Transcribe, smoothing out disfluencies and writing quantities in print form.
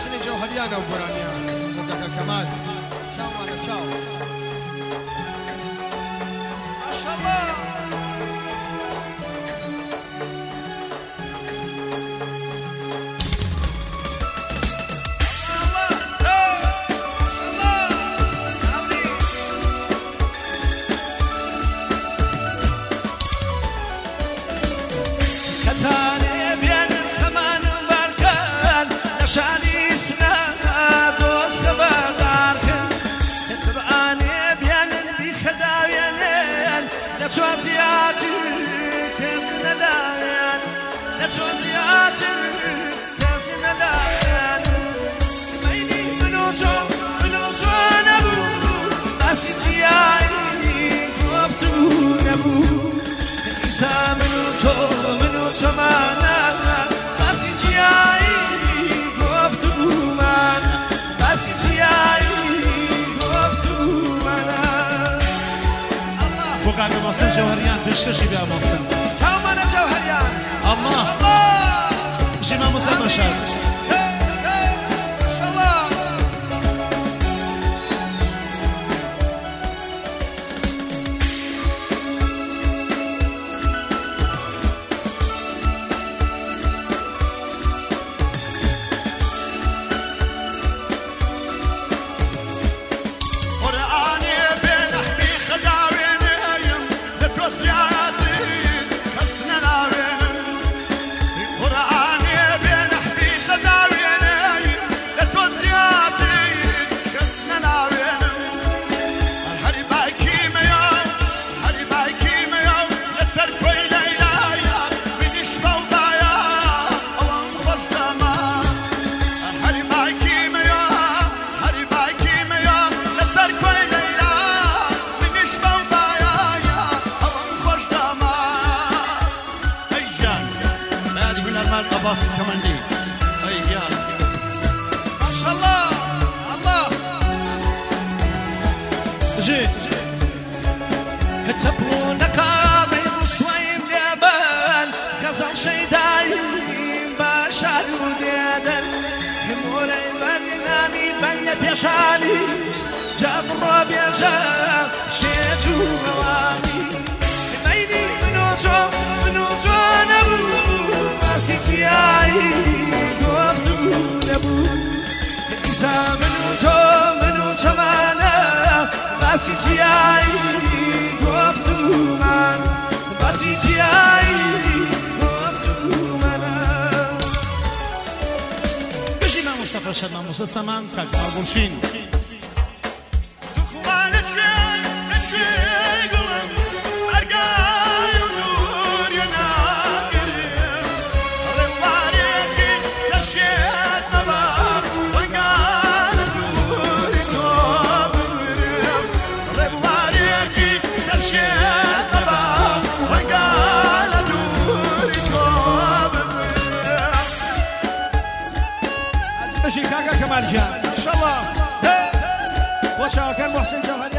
محسن جوهریان و برانیان مدد کمال چاو مانا چاو ماشاءالله كتاني بين الثمان بالكان نشاني سنا دوس خبرتن تبعاني بين بخداوين نتوزياتي كزن داين نتوزياتي كزن داين ميني منوتو نبو أسيتياي كوفتو نبو إنسان منوتو مانا باسي جياي گفتو مانا باسي جياي گفتو مانا بقعد محسن جوهریان پیشکشی بیا محسن چاو مانا جوهریان الله جیما محسن مشهد عباس كماندي اي يا ما شاء الله الله جي هتبونك بين شوي اليابان غزل شيداي باشا وديدن همولي بدنامي بني بيشاني جاب ربيع جاب شيتو موامي ميني منوتو نبو سيتياي قفتو نبو إذا منوتو مانا باسيتياي قفتو مانا باسيتياي قفتو مانا بجي ما مصطفى شد ما مصطفى سمان كاك أبوشين ماشي كاكا كمال جان ما شاء الله وشاو كان محسن جوهري